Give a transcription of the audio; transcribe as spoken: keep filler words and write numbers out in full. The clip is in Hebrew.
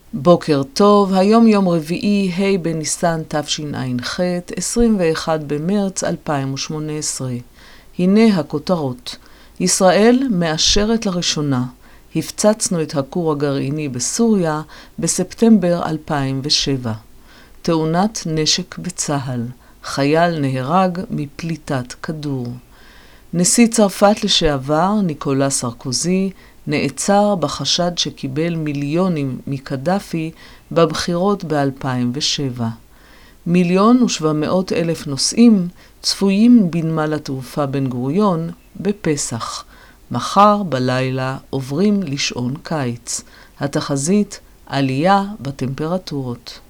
בוקר טוב, היום יום רביעי, ה' בניסן תשע"ח, עשרים ואחד במרץ אלפיים ושמונה עשרה. הנה הכותרות. ישראל מאשרת לראשונה. הפצצנו את הכור הגרעיני בסוריה בספטמבר אלפיים ושבע. תאונת נשק בצהל. חייל נהרג מפליטת כדור. נשיא צרפת לשעבר, ניקולא סרקוזי, נעצר בחשד שקיבל מיליונים מקדאפי בבחירות ב-אלפיים ושבע. מיליון ושבע מאות אלף נוסעים צפויים בנמל התעופה בן גוריון בפסח. מחר בלילה עוברים לשעון קיץ. התחזית, עלייה בטמפרטורות.